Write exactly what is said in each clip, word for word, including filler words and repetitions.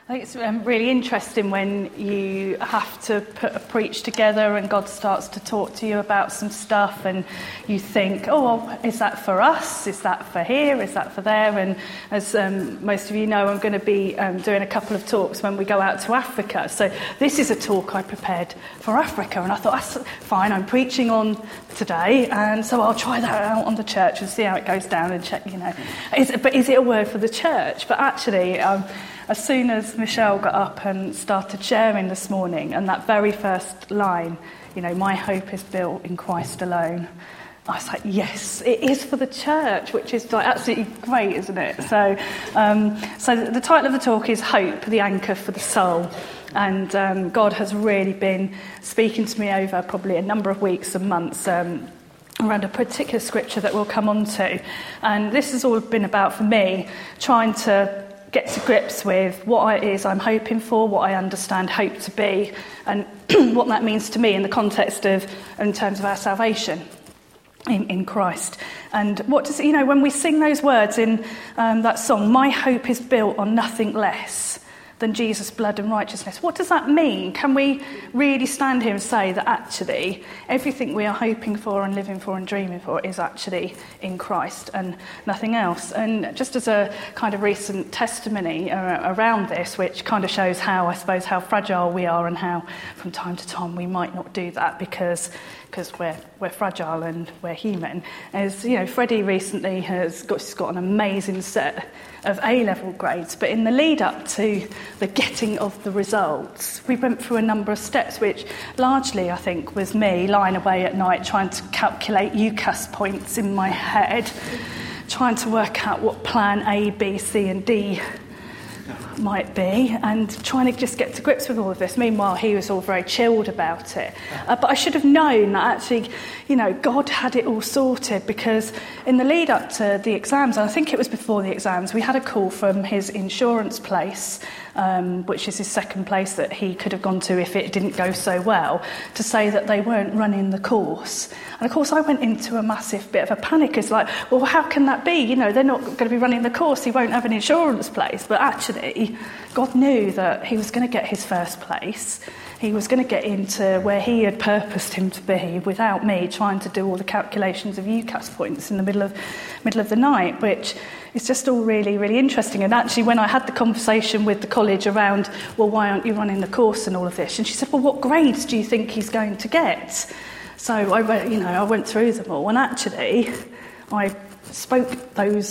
I think it's um, really interesting when you have to put a preach together and God starts to talk to you about some stuff and you think, oh, well, is that for us? Is that for here? Is that for there? And as um, most of you know, I'm going to be um, doing a couple of talks when we go out to Africa. So this is a talk I prepared for Africa. And I thought, that's fine, I'm preaching on today. And so I'll try that out on the church and see how it goes down and check, you know. Is, but is it a word for the church? But actually... Um, As soon as Michelle got up and started sharing this morning, and that very first line, you know, my hope is built in Christ alone, I was like, yes, it is for the church, which is like absolutely great, isn't it? So, um, so the title of the talk is Hope, the Anchor for the Soul. And um, God has really been speaking to me over probably a number of weeks and months um, around a particular scripture that we'll come on to. And this has all been about, for me, trying to get to grips with what it is I'm hoping for, what I understand hope to be, and what that means to me in the context of, in terms of our salvation in, in Christ. And what does, you know, when we sing those words in um, that song, my hope is built on nothing less than Jesus' blood and righteousness. What does that mean? Can we really stand here and say that actually everything we are hoping for and living for and dreaming for is actually in Christ and nothing else? And just as a kind of recent testimony uh, around this, which kind of shows how, I suppose, how fragile we are and how from time to time we might not do that because because we're we're fragile and we're human. As you know, Freddie recently has got, she's got an amazing set of A-level grades, but in the lead up to the getting of the results, we went through a number of steps, which largely, I think, was me lying away at night trying to calculate UCAS points in my head, trying to work out what plan A, B, C and D might be, and trying to just get to grips with all of this. Meanwhile, he was all very chilled about it. Uh, but I should have known that actually, you know, God had it all sorted, because in the lead up to the exams, and I think it was before the exams, we had a call from his insurance place, um, which is his second place that he could have gone to if it didn't go so well, to say that they weren't running the course. And of course, I went into a massive bit of a panic. It's like, well, how can that be? You know, they're not going to be running the course. He won't have an insurance place. But actually, God knew that he was going to get his first place. He was going to get into where he had purposed him to be without me trying to do all the calculations of UCAS points in the middle of middle of the night, which is just all really, really interesting. And actually, when I had the conversation with the college around, well, why aren't you running the course and all of this? And she said, well, what grades do you think he's going to get? So I went, you know, I went through them all, and actually, I spoke those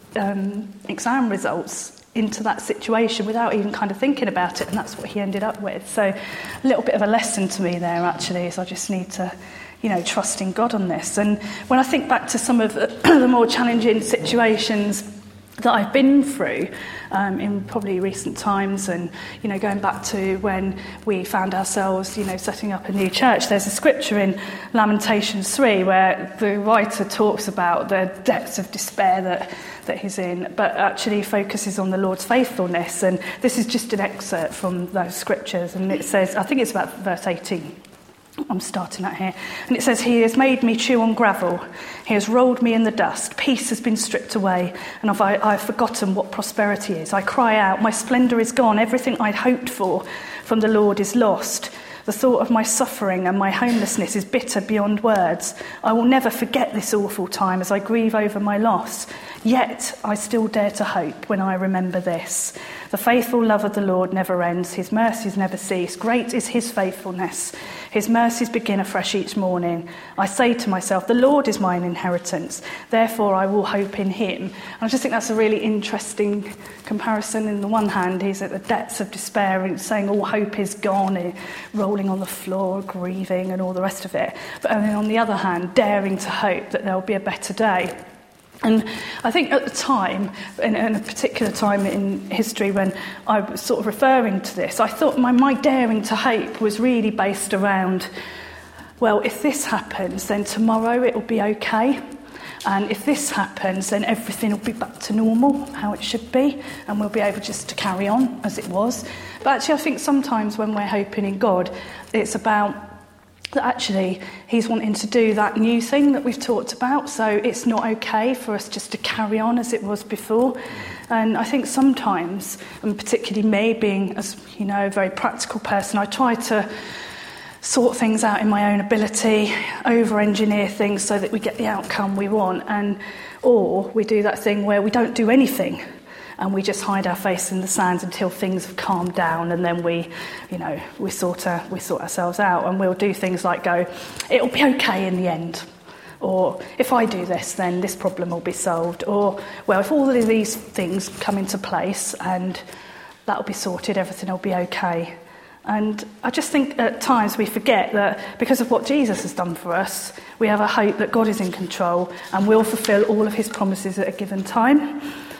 um, exam results into that situation without even kind of thinking about it, and that's what he ended up with. So a little bit of a lesson to me there, actually, is I just need to, you know, trust in God on this. And when I think back to some of the, the more challenging situations that I've been through um, in probably recent times, and, you know, going back to when we found ourselves, you know, setting up a new church, there's a scripture in Lamentations three where the writer talks about the depths of despair that that he's in, but actually focuses on the Lord's faithfulness. And this is just an excerpt from those scriptures, and it says, I think it's about verse eighteen. I'm starting at here. And it says, he has made me chew on gravel. He has rolled me in the dust. Peace has been stripped away, and I've, I've forgotten what prosperity is. I cry out, my splendour is gone. Everything I'd hoped for from the Lord is lost. The thought of my suffering and my homelessness is bitter beyond words. I will never forget this awful time as I grieve over my loss. Yet I still dare to hope when I remember this. The faithful love of the Lord never ends. His mercies never cease. Great is his faithfulness. His mercies begin afresh each morning. I say to myself, the Lord is mine inheritance. Therefore I will hope in him. And I just think that's a really interesting comparison. In the one hand, he's at the depths of despair and saying all hope is gone, and rolling on the floor, grieving and all the rest of it. But then on the other hand, daring to hope that there'll be a better day. And I think at the time, in, in a particular time in history when I was sort of referring to this, I thought my, my daring to hope was really based around, well, if this happens, then tomorrow it will be okay. And if this happens, then everything will be back to normal, how it should be, and we'll be able just to carry on as it was. But actually, I think sometimes when we're hoping in God, it's about that actually he's wanting to do that new thing that we've talked about. So it's not okay for us just to carry on as it was before. And I think sometimes, and particularly me being, as you know, a very practical person, I try to sort things out in my own ability, over-engineer things so that we get the outcome we want, and or we do that thing where we don't do anything and we just hide our face in the sand until things have calmed down, and then we, you know, we sort of, we sort ourselves out, and we'll do things like go, it'll be okay in the end, or if I do this, then this problem will be solved, or well, if all of these things come into place and that'll be sorted, everything will be okay. And I just think at times we forget that because of what Jesus has done for us, we have a hope that God is in control and will fulfil all of his promises at a given time.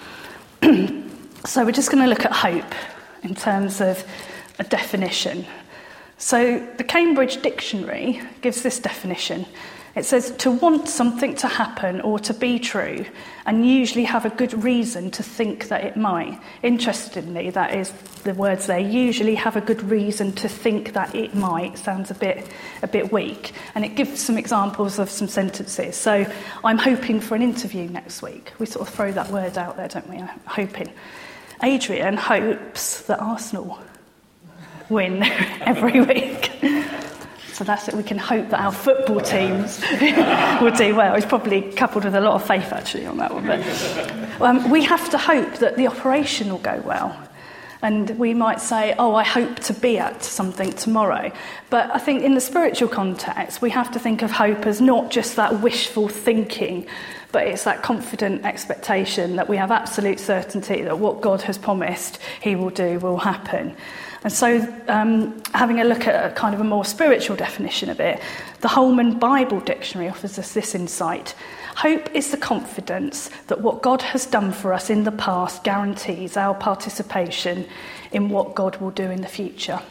So we're just going to look at hope in terms of a definition. So the Cambridge Dictionary gives this definition. It says to want something to happen or to be true, and usually have a good reason to think that it might. Interestingly, that is the words there, usually have a good reason to think that it might. Sounds a bit a bit weak. And it gives some examples of some sentences. So I'm hoping for an interview next week. We sort of throw that word out there, don't we? I'm hoping. Adrian hopes that Arsenal win every week. So that's it. We can hope that our football teams will do well. It's probably coupled with a lot of faith, actually, on that one. But um, we have to hope that the operation will go well. And we might say, oh, I hope to be at something tomorrow. But I think in the spiritual context, we have to think of hope as not just that wishful thinking, but it's that confident expectation that we have absolute certainty that what God has promised he will do will happen. And so um, having a look at a kind of a more spiritual definition of it, the Holman Bible Dictionary offers us this insight. Hope is the confidence that what God has done for us in the past guarantees our participation in what God will do in the future.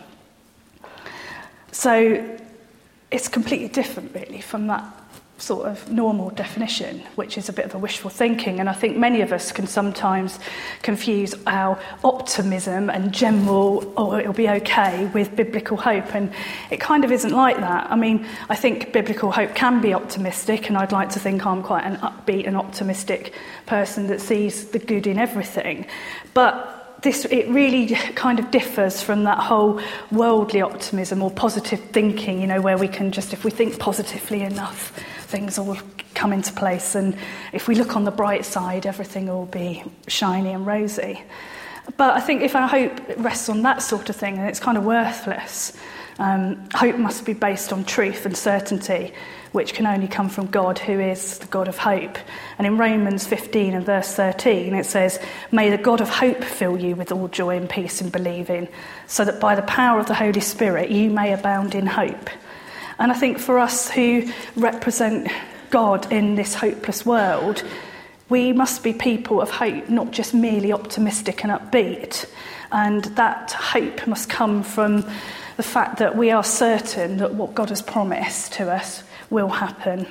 So it's completely different, really, from that sort of normal definition, which is a bit of a wishful thinking. And I think many of us can sometimes confuse our optimism and general, oh, it'll be okay, with biblical hope. And it kind of isn't like that. I mean, I think biblical hope can be optimistic, and I'd like to think I'm quite an upbeat and optimistic person that sees the good in everything. But this, it really kind of differs from that whole worldly optimism or positive thinking, you know, where we can just, if we think positively enough, things will come into place, and if we look on the bright side, everything will be shiny and rosy. But I think if our hope rests on that sort of thing, then it's kind of worthless. Um, hope must be based on truth and certainty, which can only come from God, who is the God of hope. And in Romans fifteen and verse thirteen, it says, "May the God of hope fill you with all joy and peace in believing, so that by the power of the Holy Spirit you may abound in hope." And I think for us who represent God in this hopeless world, we must be people of hope, not just merely optimistic and upbeat. And that hope must come from the fact that we are certain that what God has promised to us will happen.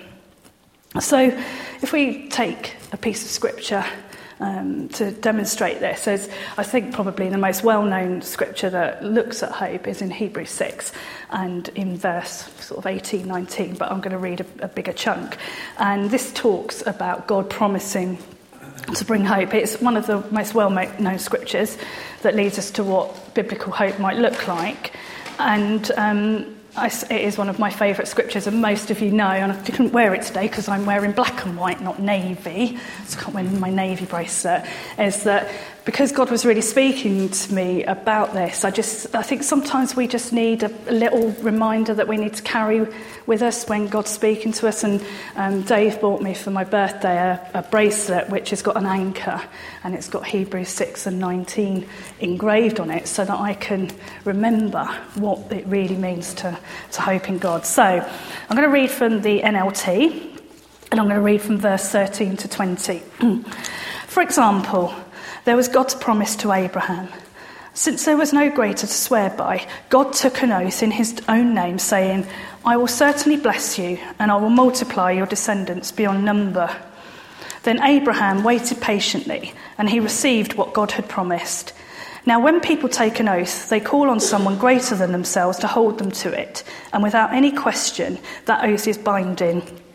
So if we take a piece of scripture um, to demonstrate this, as I think probably the most well-known scripture that looks at hope is in Hebrews six and in verse sort of eighteen, nineteen, but I'm going to read a, a bigger chunk. And this talks about God promising to bring hope. It's one of the most well-known scriptures that leads us to what biblical hope might look like. And um, I, it is one of my favourite scriptures, and most of you know, and I couldn't wear it today because I'm wearing black and white, not navy, so I can't wear my navy bracelet, is that because God was really speaking to me about this, I just I think sometimes we just need a, a little reminder that we need to carry with us when God's speaking to us. And um, Dave bought me for my birthday a, a bracelet which has got an anchor, and it's got Hebrews six and nineteen engraved on it, so that I can remember what it really means to, to hope in God. So I'm going to read from the N L T, and I'm going to read from verse thirteen to twenty. For example, there was God's promise to Abraham. Since there was no greater to swear by, God took an oath in his own name, saying, "I will certainly bless you, and I will multiply your descendants beyond number." Then Abraham waited patiently, and he received what God had promised. Now, when people take an oath, they call on someone greater than themselves to hold them to it, and without any question, that oath is binding.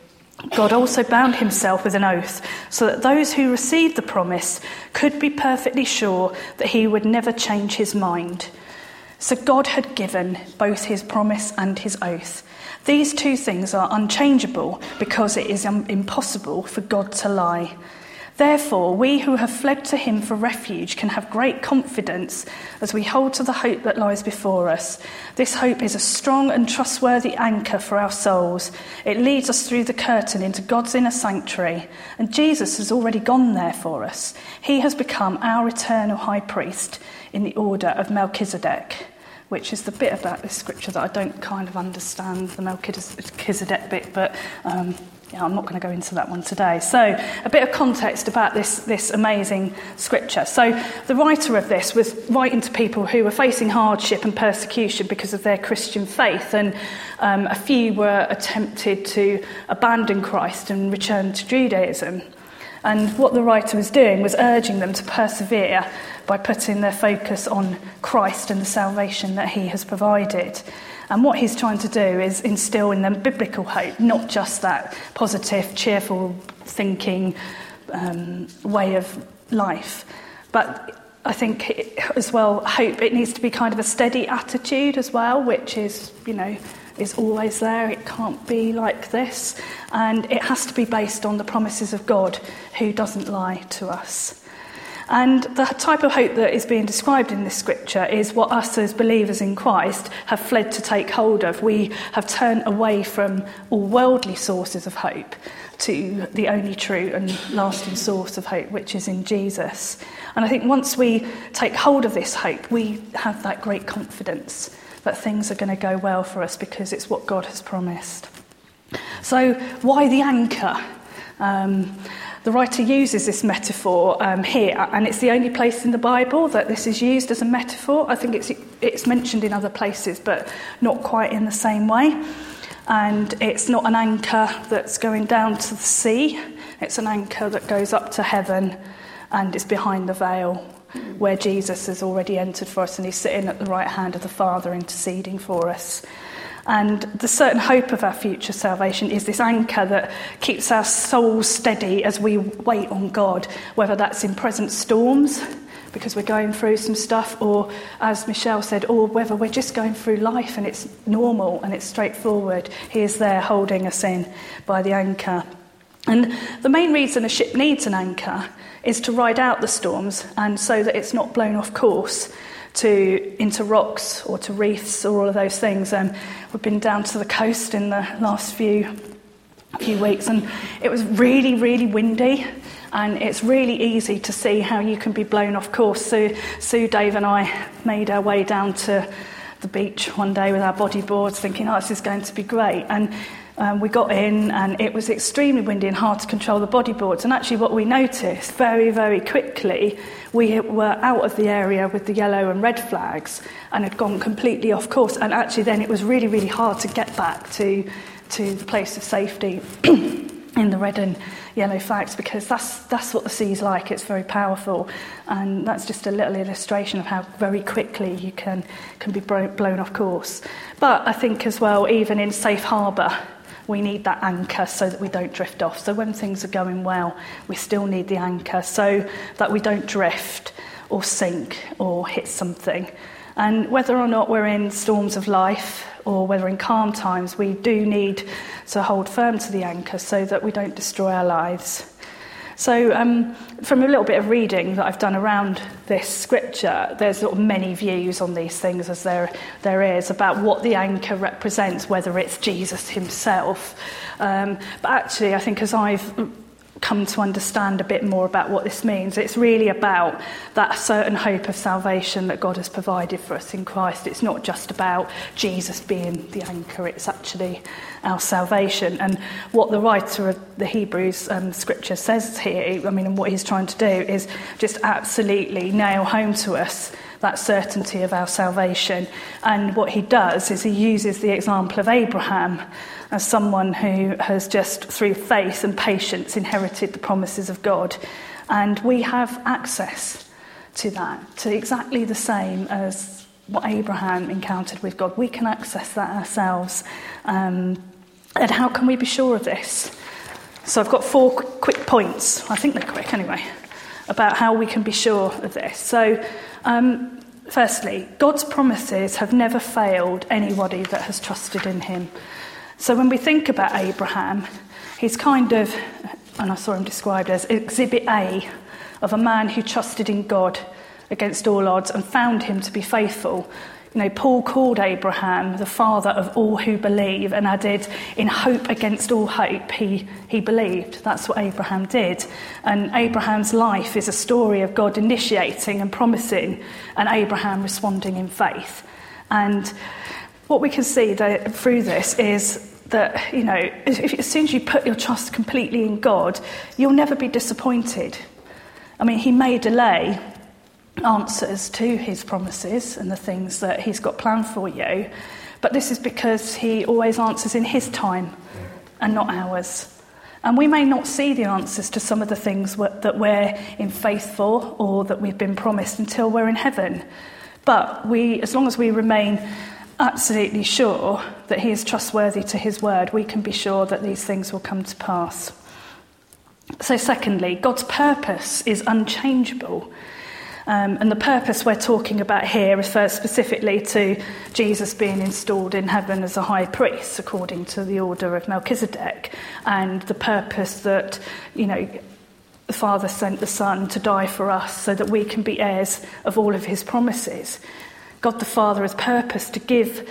God also bound himself with an oath so that those who received the promise could be perfectly sure that he would never change his mind. So God had given both his promise and his oath. These two things are unchangeable because it is um, impossible for God to lie. Therefore, we who have fled to him for refuge can have great confidence as we hold to the hope that lies before us. This hope is a strong and trustworthy anchor for our souls. It leads us through the curtain into God's inner sanctuary, and Jesus has already gone there for us. He has become our eternal high priest in the order of Melchizedek, which is the bit about this scripture that I don't kind of understand, the Melchizedek bit, but um, yeah, I'm not going to go into that one today. So a bit of context about this, this amazing scripture. So the writer of this was writing to people who were facing hardship and persecution because of their Christian faith, and um, a few were attempted to abandon Christ and return to Judaism. And what the writer was doing was urging them to persevere by putting their focus on Christ and the salvation that he has provided. And what he's trying to do is instill in them biblical hope, not just that positive, cheerful thinking um, way of life. But I think it, as well, hope, it needs to be kind of a steady attitude as well, which is, you know, is always there. It can't be like this. And it has to be based on the promises of God, who doesn't lie to us. And the type of hope that is being described in this scripture is what us as believers in Christ have fled to take hold of. We have turned away from all worldly sources of hope to the only true and lasting source of hope, which is in Jesus. And I think once we take hold of this hope, we have that great confidence that things are going to go well for us because it's what God has promised. So why the anchor? Um, the writer uses this metaphor um, here, and it's the only place in the Bible that this is used as a metaphor. I think it's it's mentioned in other places, but not quite in the same way. And it's not an anchor that's going down to the sea. It's an anchor that goes up to heaven and is behind the veil, where Jesus has already entered for us, and he's sitting at the right hand of the Father interceding for us. And the certain hope of our future salvation is this anchor that keeps our souls steady as we wait on God, whether that's in present storms, because we're going through some stuff, or, as Michelle said, or whether we're just going through life and it's normal and it's straightforward. He is there holding us in by the anchor. And the main reason a ship needs an anchor is to ride out the storms, and so that it's not blown off course to into rocks or to reefs or all of those things. Um, we've been down to the coast in the last few few weeks, and it was really, really windy, and it's really easy to see how you can be blown off course. So Sue, Dave and I made our way down to the beach one day with our bodyboards thinking, oh, this is going to be great. And Um, we got in and it was extremely windy and hard to control the bodyboards. And actually what we noticed very, very quickly, we were out of the area with the yellow and red flags and had gone completely off course. And actually then it was really, really hard to get back to, to the place of safety in the red and yellow flags, because that's that's what the sea's like. It's very powerful. And that's just a little illustration of how very quickly you can, can be blown off course. But I think as well, even in safe harbour, we need that anchor so that we don't drift off. So when things are going well, we still need the anchor so that we don't drift or sink or hit something. And whether or not we're in storms of life or whether in calm times, we do need to hold firm to the anchor so that we don't destroy our lives. So um, from a little bit of reading that I've done around this scripture, there's sort of many views on these things, as there there is, about what the anchor represents, whether it's Jesus himself. Um, but actually, I think as I've come to understand a bit more about what this means, it's really about that certain hope of salvation that God has provided for us in Christ. It's not just about Jesus being the anchor, it's actually our salvation. And what the writer of the Hebrews um, scripture says here, I mean, and what he's trying to do is just absolutely nail home to us that certainty of our salvation. And what he does is he uses the example of Abraham as someone who has just through faith and patience inherited the promises of God. And we have access to that, to exactly the same as what Abraham encountered with God. We can access that ourselves. Um, and how can we be sure of this? So I've got four qu- quick points, I think they're quick anyway, about how we can be sure of this. So, um, firstly, God's promises have never failed anybody that has trusted in him. So when we think about Abraham, he's kind of, and I saw him described as exhibit A of a man who trusted in God against all odds and found him to be faithful. You know, Paul called Abraham the father of all who believe and added, in hope against all hope, he, he believed. That's what Abraham did. And Abraham's life is a story of God initiating and promising and Abraham responding in faith. And what we can see that, through this is that, you know, if, as soon as you put your trust completely in God, you'll never be disappointed. I mean, he may delay answers to his promises and the things that he's got planned for you, but this is because he always answers in his time and not ours. And we may not see the answers to some of the things that we're in faith for or that we've been promised until we're in heaven. But we, as long as we remain absolutely sure that he is trustworthy to his word, we can be sure that these things will come to pass. So secondly, God's purpose is unchangeable. Um, and the purpose we're talking about here refers specifically to Jesus being installed in heaven as a high priest, according to the order of Melchizedek, and the purpose that, you know, the Father sent the Son to die for us so that we can be heirs of all of his promises. God the Father has purposed to give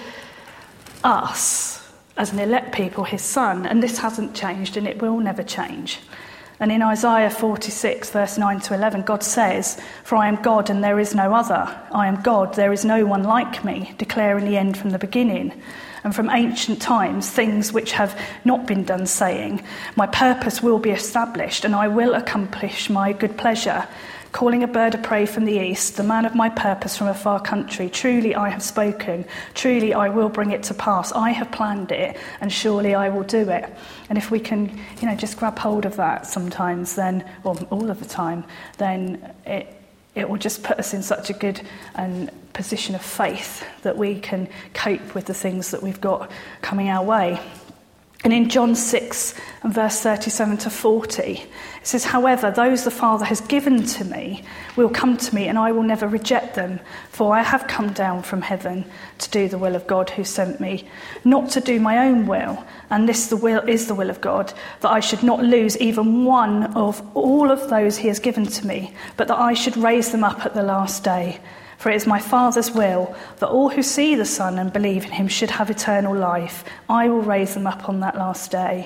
us, as an elect people, his Son, and this hasn't changed and it will never change. And in Isaiah forty-six, verse nine to eleven, God says, "For I am God and there is no other. I am God, there is no one like me, declaring the end from the beginning. And from ancient times, things which have not been done, saying, my purpose will be established and I will accomplish my good pleasure. Calling a bird of prey from the east, the man of my purpose from a far country. Truly I have spoken, truly I will bring it to pass. I have planned it, and surely I will do it." And if we can, you know, just grab hold of that sometimes, then, or all of the time, then it it will just put us in such a good and position of faith that we can cope with the things that we've got coming our way. And in John six and verse thirty-seven to forty, it says, "However, those the Father has given to me will come to me, and I will never reject them. For I have come down from heaven to do the will of God who sent me, not to do my own will. And this the will is the will of God, that I should not lose even one of all of those he has given to me, but that I should raise them up at the last day. For it is my Father's will that all who see the Son and believe in him should have eternal life. I will raise them up on that last day."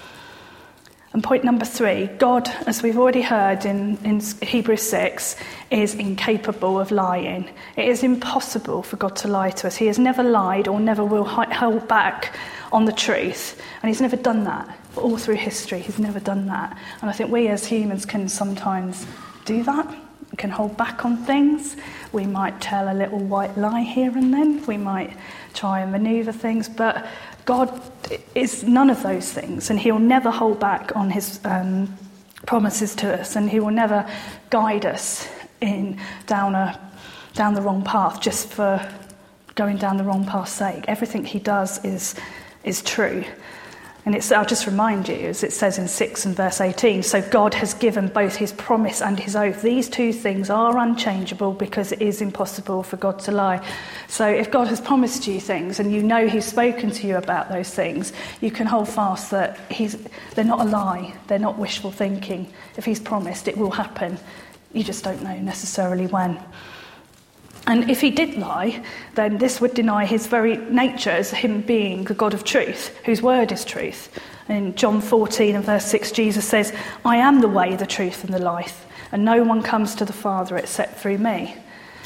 And point number three, God, as we've already heard in, in Hebrews six, is incapable of lying. It is impossible for God to lie to us. He has never lied or never will hold back on the truth. And he's never done that. All through history, he's never done that. And I think we as humans can sometimes do that. Can hold back on things. We might tell a little white lie here and then. We might try and manoeuvre things, but God is none of those things, and he'll never hold back on his um, promises to us, and he will never guide us in down a down the wrong path just for going down the wrong path's sake. Everything he does is is true. And it's, I'll just remind you, as it says in six and verse eighteen, "So God has given both his promise and his oath. These two things are unchangeable because it is impossible for God to lie." So if God has promised you things and you know he's spoken to you about those things, you can hold fast that he's they're not a lie. They're not wishful thinking. If he's promised, it will happen. You just don't know necessarily when. And if he did lie, then this would deny his very nature as him being the God of truth, whose word is truth. In John fourteen and verse six, Jesus says, "I am the way, the truth and the life, and no one comes to the Father except through me."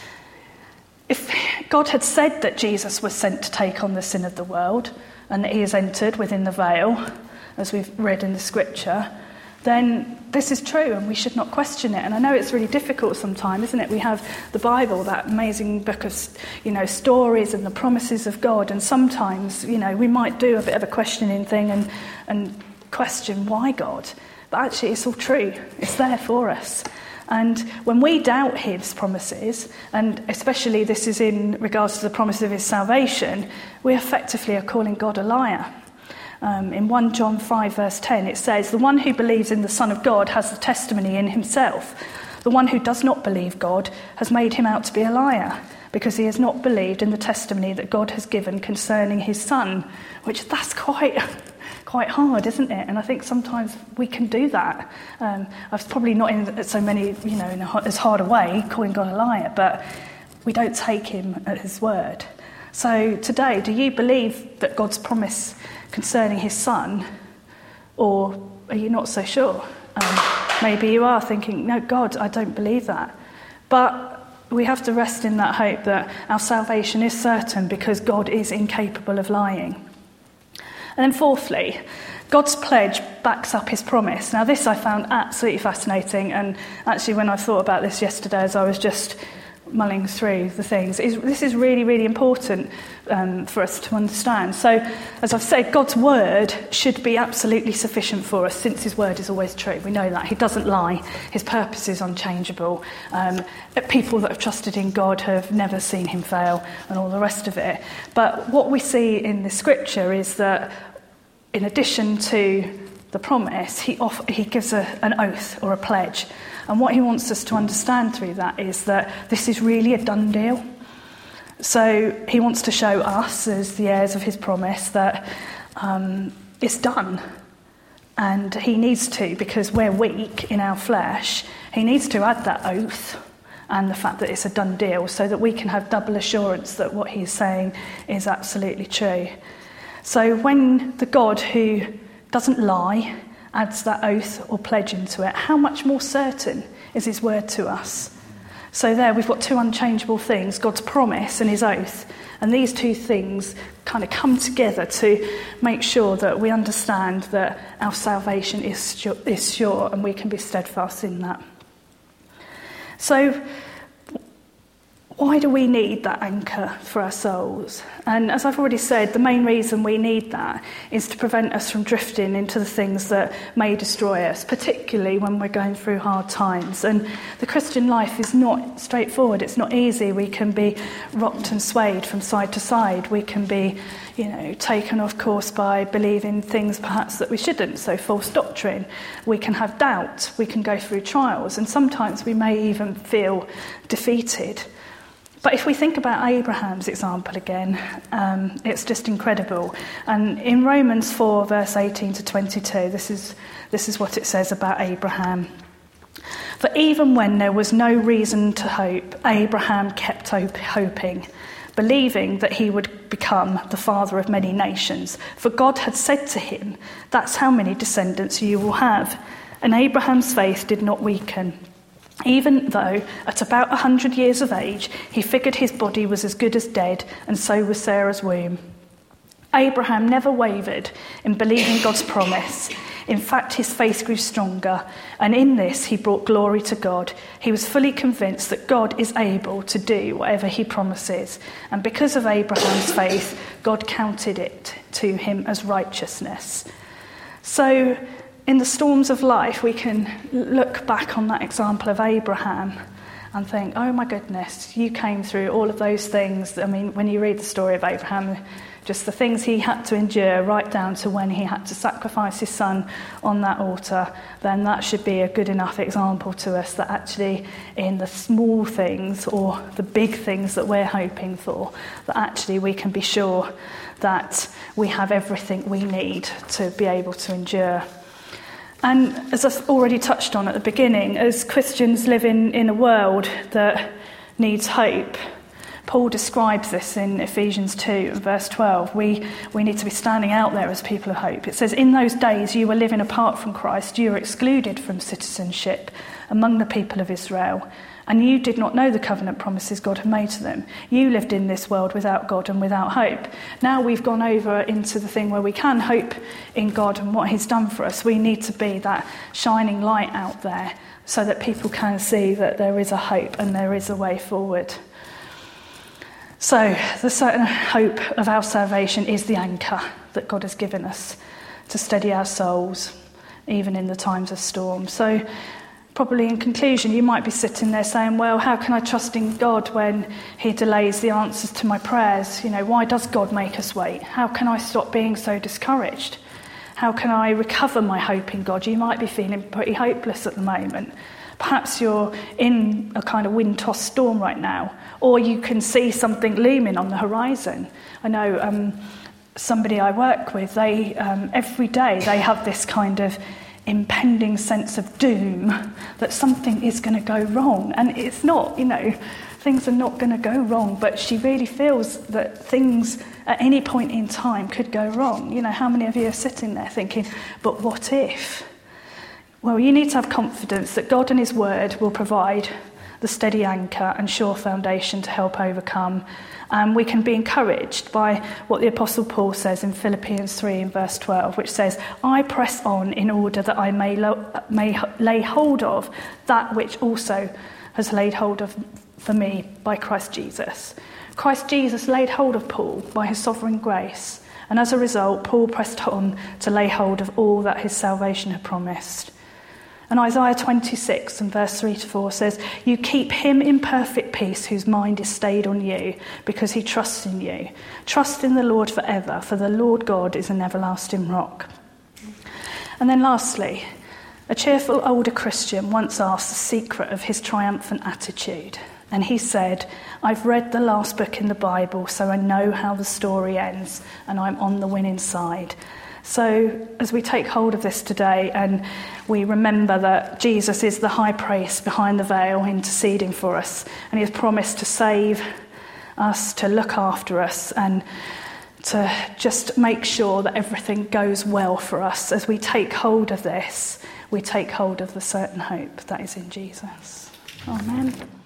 If God had said that Jesus was sent to take on the sin of the world, and that he has entered within the veil, as we've read in the scripture, then this is true and we should not question it. And I know it's really difficult sometimes, isn't it? We have the Bible, that amazing book of, you know, stories and the promises of God. And sometimes, you know, we might do a bit of a questioning thing and, and question why God. But actually it's all true. It's there for us. And when we doubt his promises, and especially this is in regards to the promise of his salvation, we effectively are calling God a liar. Um, in First John five verse ten it says, "The one who believes in the Son of God has the testimony in himself. The one who does not believe God has made him out to be a liar, because he has not believed in the testimony that God has given concerning his Son." Which, that's quite quite hard, isn't it? And I think sometimes we can do that. Um, I've probably not in so many, you know, in a, as hard a way, calling God a liar, but we don't take him at his word. So today, do you believe that God's promise concerning his Son, or are you not so sure? Um, maybe you are thinking, no, God, I don't believe that. But we have to rest in that hope that our salvation is certain because God is incapable of lying. And then fourthly, God's pledge backs up his promise. Now this I found absolutely fascinating, and actually when I thought about this yesterday as I was just mulling through the things, this is really, really important um, for us to understand. So, as I've said, God's word should be absolutely sufficient for us, since his word is always true. We know that. He doesn't lie. His purpose is unchangeable. Um, people that have trusted in God have never seen him fail, and all the rest of it. But what we see in the scripture is that in addition to the promise, he off, he gives a, an oath or a pledge. And what he wants us to understand through that is that this is really a done deal. So he wants to show us, as the heirs of his promise, that um, it's done. And he needs to, because we're weak in our flesh, he needs to add that oath and the fact that it's a done deal so that we can have double assurance that what he's saying is absolutely true. So when the God who doesn't lie adds that oath or pledge into it, how much more certain is his word to us? So there we've got two unchangeable things, God's promise and his oath. And these two things kind of come together to make sure that we understand that our salvation is sure, is sure and we can be steadfast in that. So why do we need that anchor for our souls? And as I've already said, the main reason we need that is to prevent us from drifting into the things that may destroy us, particularly when we're going through hard times. And the Christian life is not straightforward. It's not easy. We can be rocked and swayed from side to side. We can be, you know, taken off course by believing things perhaps that we shouldn't, so false doctrine. We can have doubt. We can go through trials. And sometimes we may even feel defeated. But if we think about Abraham's example again, um, it's just incredible. And in Romans four, verse eighteen to twenty-two, this is, this is what it says about Abraham. "For even when there was no reason to hope, Abraham kept hope, hoping, believing that he would become the father of many nations. For God had said to him, 'That's how many descendants you will have.' And Abraham's faith did not weaken, even though at about a hundred years of age he figured his body was as good as dead, and so was Sarah's womb. Abraham never wavered in believing God's promise. In fact, his faith grew stronger, and in this he brought glory to God. He was fully convinced that God is able to do whatever he promises, and because of Abraham's faith, God counted it to him as righteousness." So in the storms of life, we can look back on that example of Abraham and think, oh my goodness, you came through all of those things. I mean, when you read the story of Abraham, just the things he had to endure right down to when he had to sacrifice his son on that altar, then that should be a good enough example to us that actually in the small things or the big things that we're hoping for, that actually we can be sure that we have everything we need to be able to endure. And as I've already touched on at the beginning, as Christians live in, in a world that needs hope, Paul describes this in Ephesians two, verse twelve. We, we need to be standing out there as people of hope. It says, "In those days you were living apart from Christ. You were excluded from citizenship among the people of Israel. And you did not know the covenant promises God had made to them. You lived in this world without God and without hope." Now we've gone over into the thing where we can hope in God and what he's done for us. We need to be that shining light out there so that people can see that there is a hope and there is a way forward. So the certain hope of our salvation is the anchor that God has given us to steady our souls, even in the times of storm. So probably in conclusion, you might be sitting there saying, well, how can I trust in God when he delays the answers to my prayers? You know, why does God make us wait? How can I stop being so discouraged? How can I recover my hope in God? You might be feeling pretty hopeless at the moment. Perhaps you're in a kind of wind-tossed storm right now, or you can see something looming on the horizon. I know um, somebody I work with, they um, every day they have this kind of impending sense of doom that something is going to go wrong. And it's not, you know, things are not going to go wrong, but she really feels that things at any point in time could go wrong. You know, how many of you are sitting there thinking, but what if? Well, you need to have confidence that God and his word will provide the steady anchor and sure foundation to help overcome. And we can be encouraged by what the Apostle Paul says in Philippians three in verse twelve, which says, I press on in order that I may, lo- may lay hold of that which also has laid hold of for me by Christ Jesus. Christ Jesus laid hold of Paul by his sovereign grace. And as a result, Paul pressed on to lay hold of all that his salvation had promised. And Isaiah twenty-six and verse three to four says, you keep him in perfect peace whose mind is stayed on you because he trusts in you. Trust in the Lord forever, for the Lord God is an everlasting rock. And then lastly, a cheerful older Christian once asked the secret of his triumphant attitude. And he said, I've read the last book in the Bible, so I know how the story ends, and I'm on the winning side. So as we take hold of this today and we remember that Jesus is the high priest behind the veil interceding for us, and he has promised to save us, to look after us, and to just make sure that everything goes well for us. As we take hold of this, we take hold of the certain hope that is in Jesus. Amen.